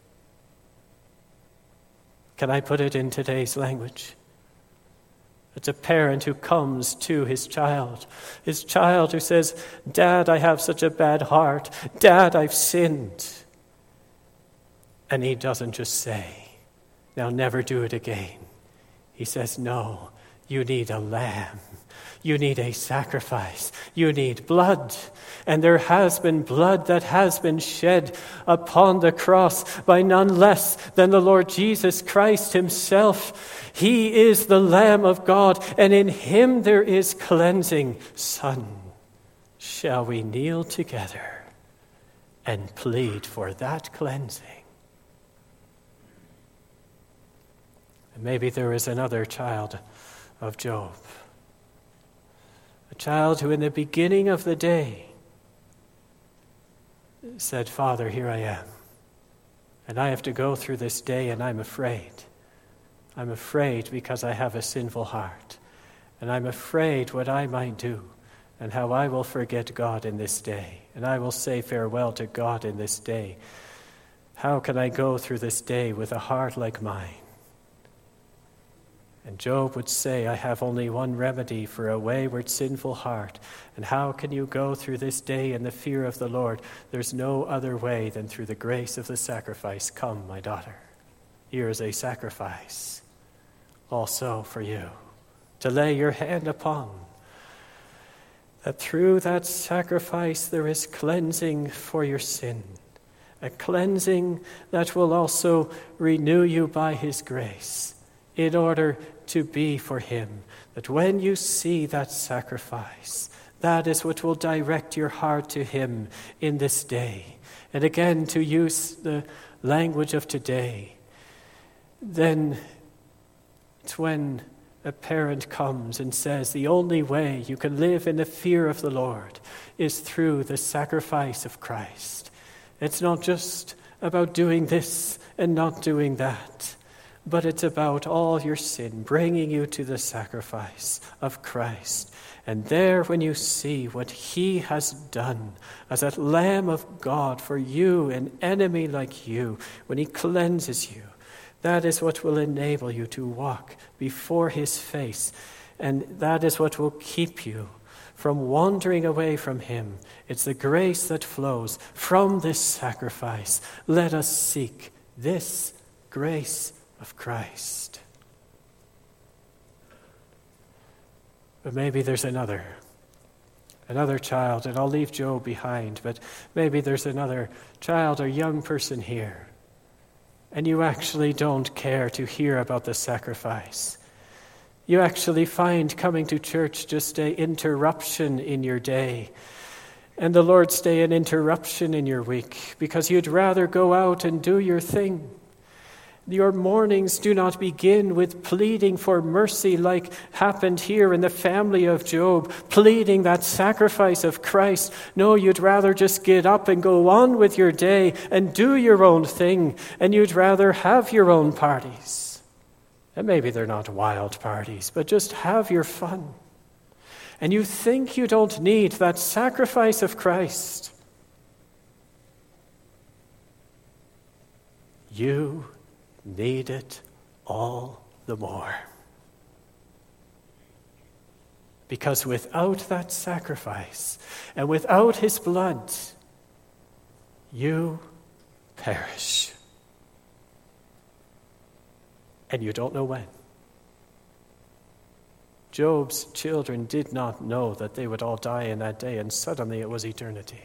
Can I put it in today's language? It's a parent who comes to his child, his child who says, Dad, I have such a bad heart. Dad, I've sinned. And he doesn't just say, now never do it again. He says, no, You need a lamb. You need a sacrifice. You need blood. And there has been blood that has been shed upon the cross by none less than the Lord Jesus Christ himself. He is the Lamb of God, and in him there is cleansing. Son, shall we kneel together and plead for that cleansing? And maybe there is another child of Job. A child who in the beginning of the day said, Father, here I am. And I have to go through this day and I'm afraid. I'm afraid because I have a sinful heart. And I'm afraid what I might do and how I will forget God in this day. And I will say farewell to God in this day. How can I go through this day with a heart like mine? And Job would say, I have only one remedy for a wayward, sinful heart. And how can you go through this day in the fear of the Lord? There's no other way than through the grace of the sacrifice. Come, my daughter. Here is a sacrifice also for you to lay your hand upon. That through that sacrifice there is cleansing for your sin. A cleansing that will also renew you by his grace, in order to be for him. That when you see that sacrifice, that is what will direct your heart to him in this day. And again, to use the language of today, then it's when a parent comes and says the only way you can live in the fear of the Lord is through the sacrifice of Christ. It's not just about doing this and not doing that, but it's about all your sin, bringing you to the sacrifice of Christ. And there, when you see what he has done as that Lamb of God for you, an enemy like you, when he cleanses you, that is what will enable you to walk before his face. And that is what will keep you from wandering away from him. It's the grace that flows from this sacrifice. Let us seek this grace of Christ. But maybe there's another, another child, and I'll leave Job behind, but maybe there's another child or young person here, and you actually don't care to hear about the sacrifice. You actually find coming to church just an interruption in your day, and the Lord's Day an interruption in your week, because you'd rather go out and do your thing. Your mornings do not begin with pleading for mercy like happened here in the family of Job, pleading that sacrifice of Christ. No, you'd rather just get up and go on with your day and do your own thing, and you'd rather have your own parties. And maybe they're not wild parties, but just have your fun. And you think you don't need that sacrifice of Christ. You need it all the more. Because without that sacrifice and without his blood, you perish. And you don't know when. Job's children did not know that they would all die in that day, and suddenly it was eternity.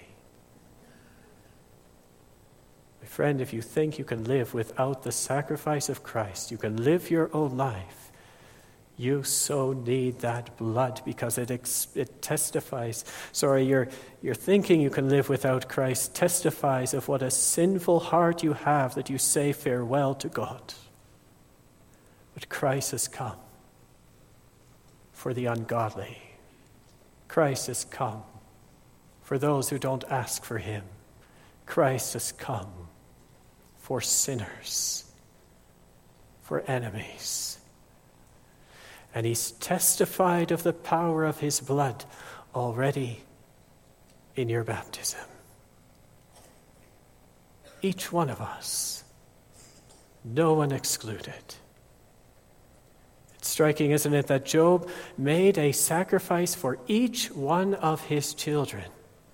Friend, if you think you can live without the sacrifice of Christ, you can live your own life, you so need that blood, because it ex- it testifies, sorry, you're, you're thinking you can live without Christ testifies of what a sinful heart you have that you say farewell to God. But Christ has come for the ungodly. Christ has come for those who don't ask for him. Christ has come for sinners, for enemies. And he's testified of the power of his blood already in your baptism. Each one of us, no one excluded. It's striking, isn't it, that Job made a sacrifice for each one of his children.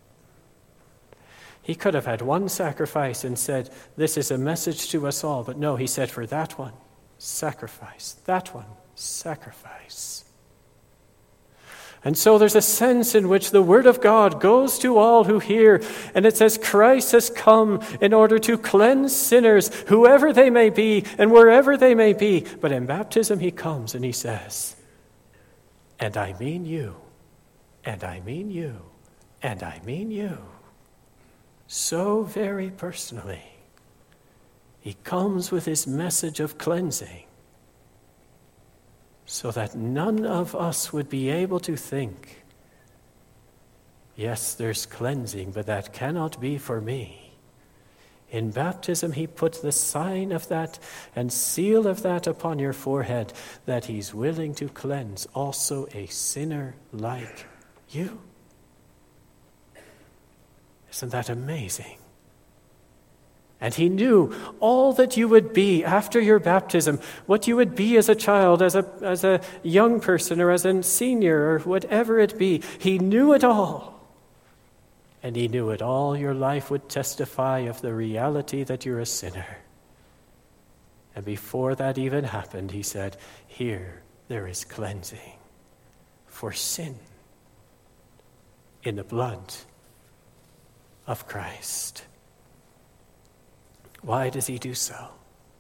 He could have had one sacrifice and said, this is a message to us all. But no, he said, for that one, sacrifice. That one, sacrifice. And so there's a sense in which the word of God goes to all who hear, and it says Christ has come in order to cleanse sinners, whoever they may be and wherever they may be. But in baptism he comes and he says, and I mean you, and I mean you, and I mean you. So very personally, he comes with his message of cleansing, so that none of us would be able to think, yes, there's cleansing, but that cannot be for me. In baptism, he put the sign of that and seal of that upon your forehead, that he's willing to cleanse also a sinner like you. Isn't that amazing? And he knew all that you would be after your baptism, what you would be as a child, as a, as a young person, or as a senior, or whatever it be. He knew it all. And he knew it all your life would testify of the reality that you're a sinner. And before that even happened, he said, here there is cleansing for sin in the blood of Christ. Why does he do so?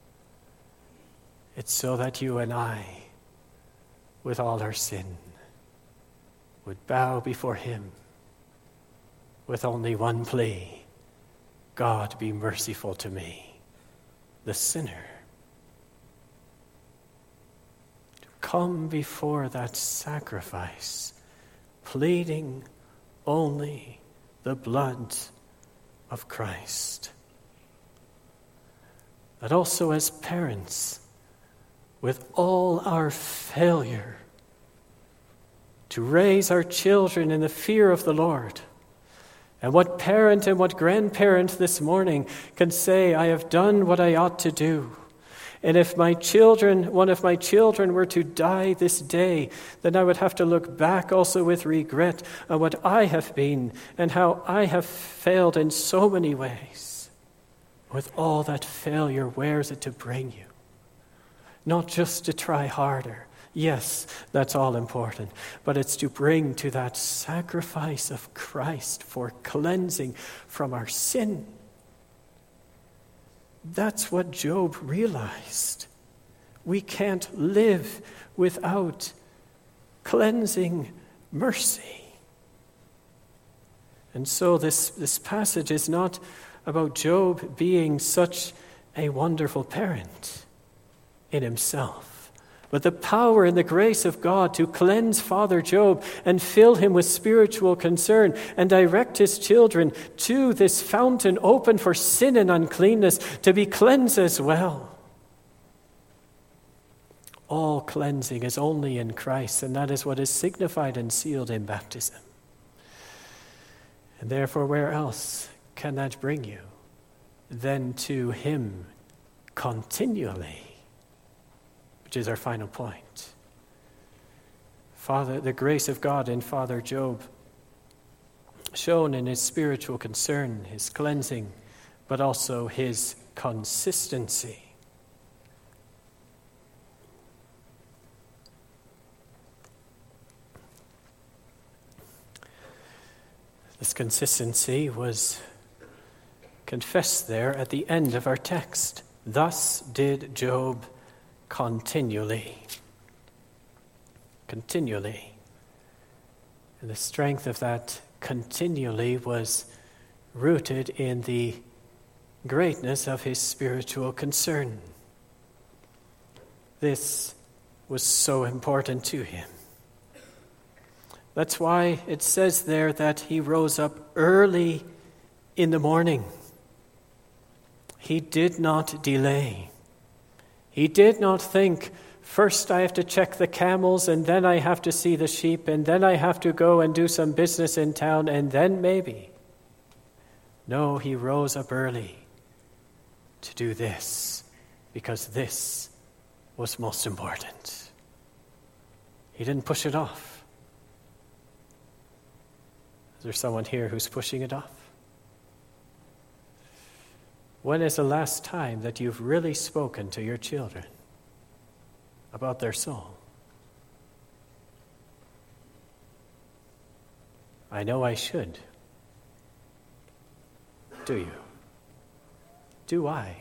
It's so that you and I, with all our sin, would bow before him with only one plea: God, be merciful to me, the sinner. To come before that sacrifice, pleading only the blood of Christ. But also as parents, with all our failure to raise our children in the fear of the Lord. And what parent and what grandparent this morning can say, I have done what I ought to do. And if my children, one of my children were to die this day, then I would have to look back also with regret on what I have been and how I have failed in so many ways. With all that failure, where's it to bring you? Not just to try harder. Yes, that's all important. But it's to bring to that sacrifice of Christ for cleansing from our sin. That's what Job realized. We can't live without cleansing mercy. And so this, this passage is not about Job being such a wonderful parent in himself, but the power and the grace of God to cleanse Father Job and fill him with spiritual concern and direct his children to this fountain open for sin and uncleanness to be cleansed as well. All cleansing is only in Christ, and that is what is signified and sealed in baptism. And therefore, where else can that bring you than to him continually? Which is our final point. Father, the grace of God in Father Job, shown in his spiritual concern, his cleansing, but also his consistency. This consistency was confessed there at the end of our text. Thus did Job continually. Continually. And the strength of that continually was rooted in the greatness of his spiritual concern. This was so important to him. That's why it says there that he rose up early in the morning. He did not delay. He did not think, first I have to check the camels, and then I have to see the sheep, and then I have to go and do some business in town, and then maybe. No, he rose up early to do this, because this was most important. He didn't push it off. Is there someone here who's pushing it off? When is the last time that you've really spoken to your children about their soul? I know I should. Do you? Do I?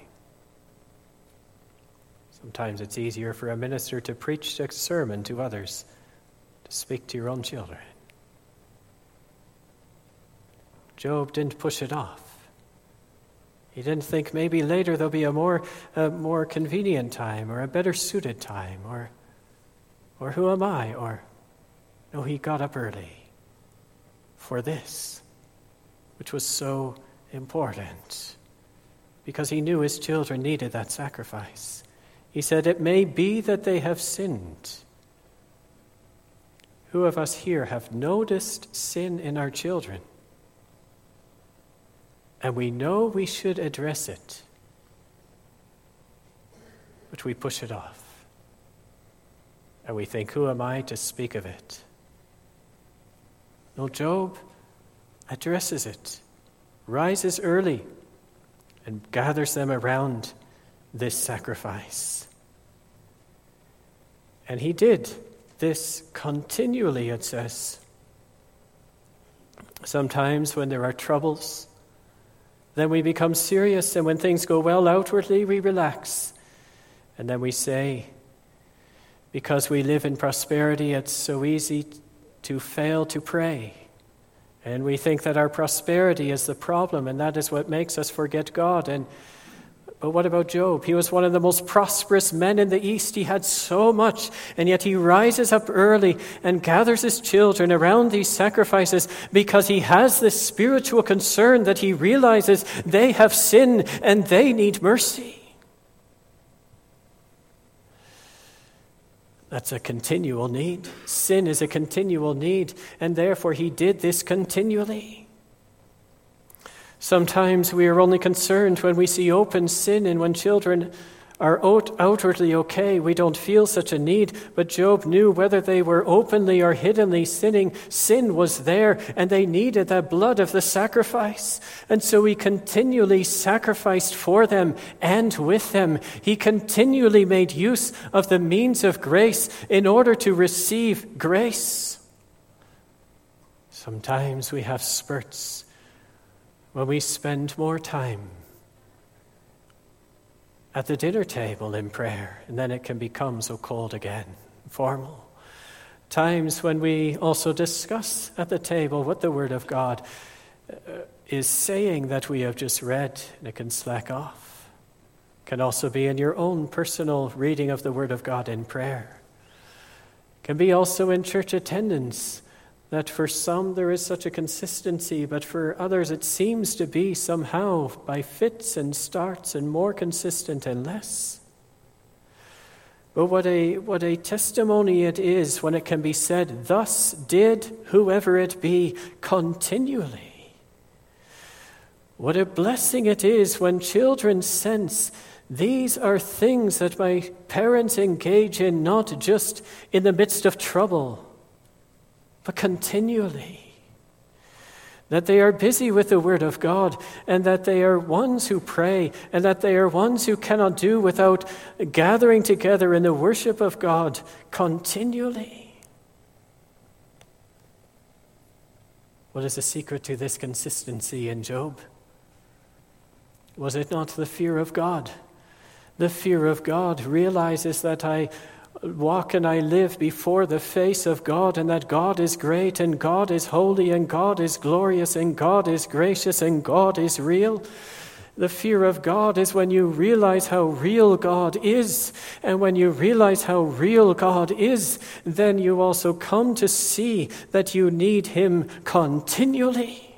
Sometimes it's easier for a minister to preach a sermon to others, to speak to your own children. Job didn't push it off. He didn't think maybe later there'll be a more, a more convenient time or a better suited time or, or who am I? Or, no, he got up early for this, which was so important because he knew his children needed that sacrifice. He said, it may be that they have sinned. Who of us here have noticed sin in our children? And we know we should address it, but we push it off. And we think, who am I to speak of it? No, Job addresses it, rises early, and gathers them around this sacrifice. And he did this continually, it says. Sometimes when there are troubles, then we become serious, and when things go well outwardly, we relax. And then we say, because we live in prosperity, it's so easy to fail to pray. And we think that our prosperity is the problem, and that is what makes us forget God. And but what about Job? He was one of the most prosperous men in the East. He had so much, and yet he rises up early and gathers his children around these sacrifices because he has this spiritual concern that he realizes they have sinned and they need mercy. That's a continual need. Sin is a continual need, and therefore he did this continually. Sometimes we are only concerned when we see open sin, and when children are out- outwardly okay, we don't feel such a need. But Job knew whether they were openly or hiddenly sinning, sin was there, and they needed that blood of the sacrifice. And so he continually sacrificed for them and with them. He continually made use of the means of grace in order to receive grace. Sometimes we have spurts when we spend more time at the dinner table in prayer, and then it can become so cold again, formal. Times when we also discuss at the table what the Word of God uh, is saying that we have just read, and it can slack off. It can also be in your own personal reading of the Word of God in prayer. It can be also in church attendance, that for some there is such a consistency, but for others it seems to be somehow by fits and starts and more consistent and less. But what a what a testimony it is when it can be said, thus did whoever it be continually. What a blessing it is when children sense these are things that my parents engage in, not just in the midst of trouble, but continually. That they are busy with the Word of God, and that they are ones who pray, and that they are ones who cannot do without gathering together in the worship of God continually. What is the secret to this consistency in Job? Was it not the fear of God? The fear of God realizes that I walk and I live before the face of God, and that God is great, and God is holy, and God is glorious, and God is gracious, and God is real. The fear of God is when you realize how real God is, and when you realize how real God is, then you also come to see that you need Him continually.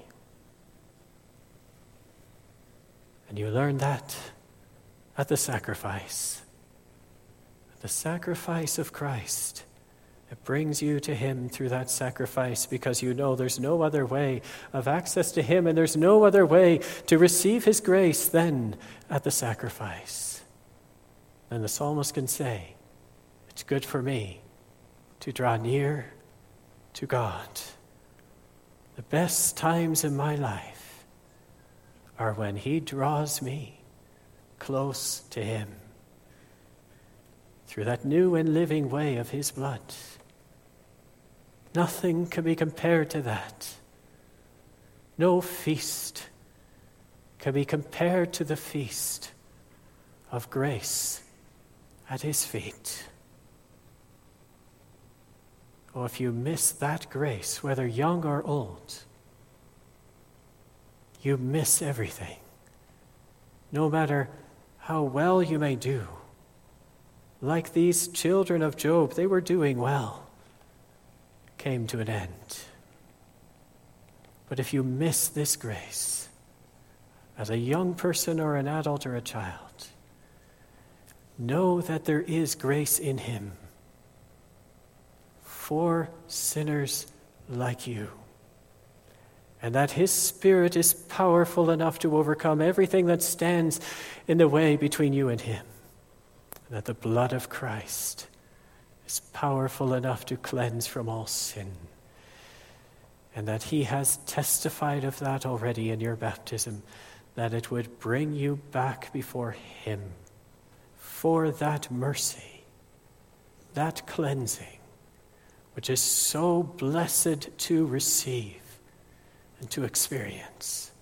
And you learn that at the sacrifice. The sacrifice of Christ. It brings you to Him through that sacrifice, because you know there's no other way of access to Him, and there's no other way to receive His grace than at the sacrifice. And the psalmist can say, it's good for me to draw near to God. The best times in my life are when He draws me close to Him, through that new and living way of His blood. Nothing can be compared to that. No feast can be compared to the feast of grace at his feet. Oh, if you miss that grace, whether young or old, you miss everything. No matter how well you may do. Like these children of Job, they were doing well, came to an end. But if you miss this grace, as a young person or an adult or a child, know that there is grace in him for sinners like you, and that his Spirit is powerful enough to overcome everything that stands in the way between you and him, and that the blood of Christ is powerful enough to cleanse from all sin, and that he has testified of that already in your baptism, that it would bring you back before him for that mercy, that cleansing, which is so blessed to receive and to experience.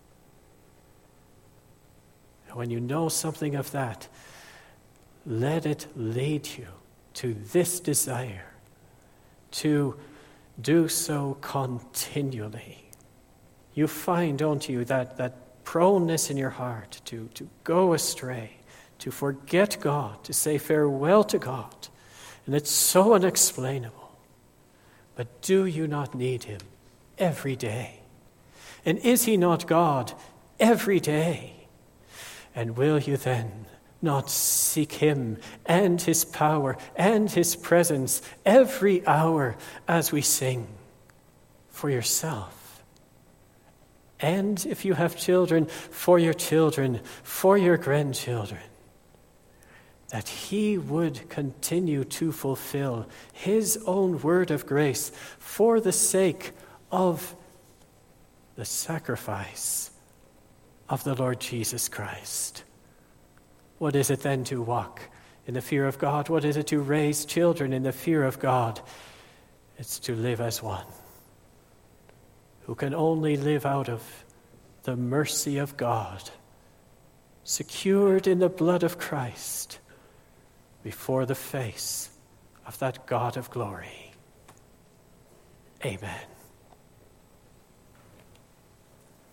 And when you know something of that, let it lead you to this desire to do so continually. You find, don't you, that, that proneness in your heart to, to go astray, to forget God, to say farewell to God. And it's so unexplainable. But do you not need him every day? And is he not God every day? And will you then not seek him and his power and his presence every hour as we sing for yourself? And if you have children, for your children, for your grandchildren, that he would continue to fulfill his own word of grace for the sake of the sacrifice of the Lord Jesus Christ. What is it then to walk in the fear of God? What is it to raise children in the fear of God? It's to live as one who can only live out of the mercy of God, secured in the blood of Christ, before the face of that God of glory. Amen.